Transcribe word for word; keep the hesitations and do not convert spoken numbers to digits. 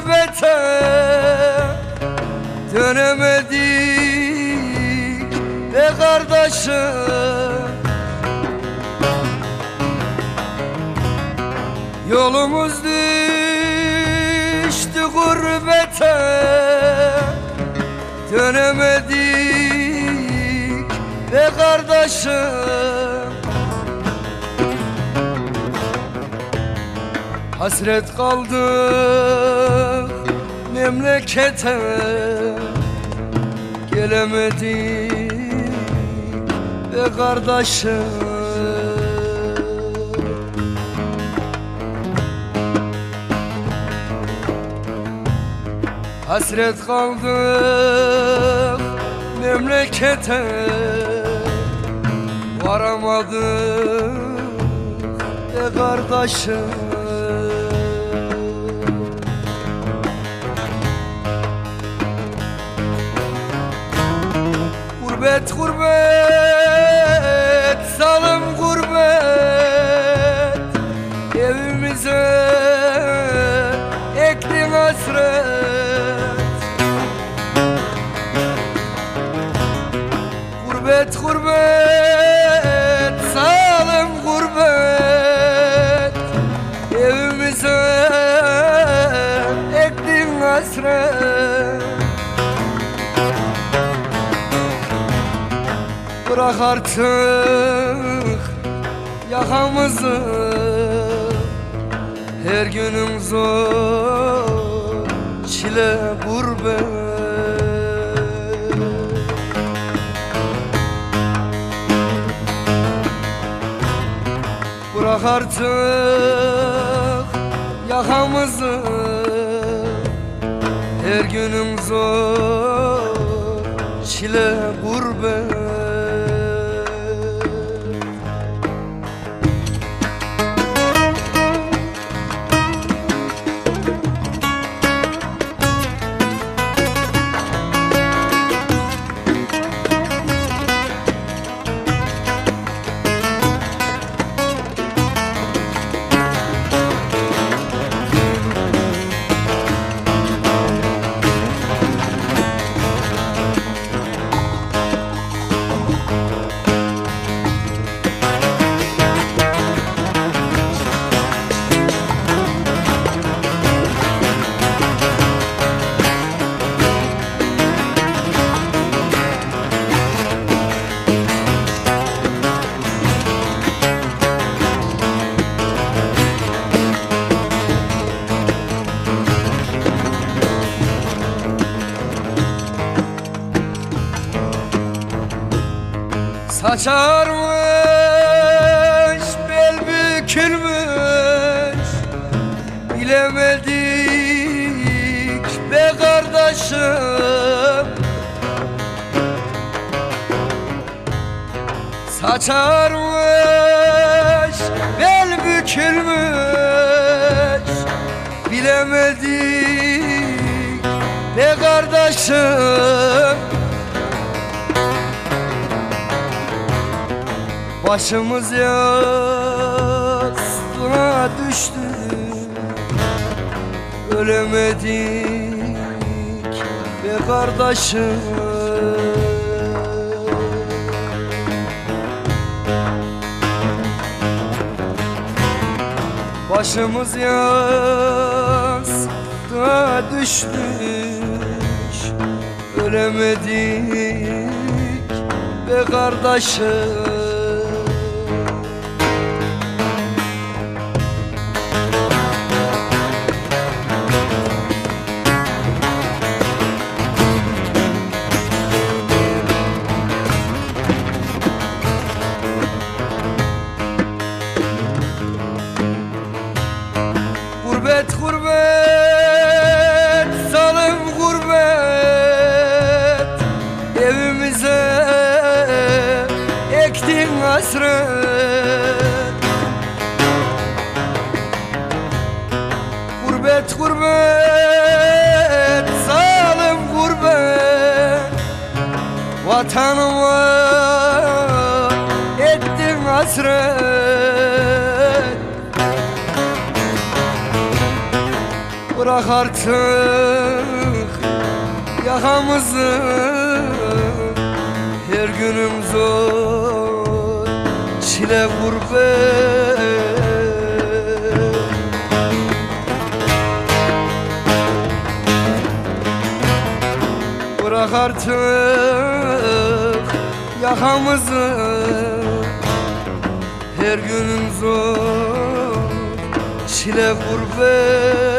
gurbete dönemedik be kardeşim. Yolumuz düştü gurbete dönemedik be kardeşim. Hasret kaldık memlekete gelemedik be kardeşim. Hasret kaldık memlekete varamadık be kardeşim. Gurbet gurbet, salım gurbet, evimize ektin hasret. Gurbet gurbet, salım gurbet, evimize ektin hasret. Bırak artık yakamızı, her günün zor çile gurbet. Bırak artık yakamızı, her günün zor çile gurbet. Saçarmış, bel bükülmüş, bilemedik be kardeşim. Saçarmış, bel bükülmüş, bilemedik be kardeşim. Başımız yastığa düştü, ölemedik be kardeşim. Başımız yastığa düşmüş, ölemedik be kardeşim. Gurbet gurbet, salım gurbet, evimize ektin hasret. Gurbet gurbet, salım gurbet, vatanıma ettin hasret. Bırak artık yakamızı, her günüm zor, çile gurbet. Bırak artık yakamızı, her günüm zor, çile gurbet.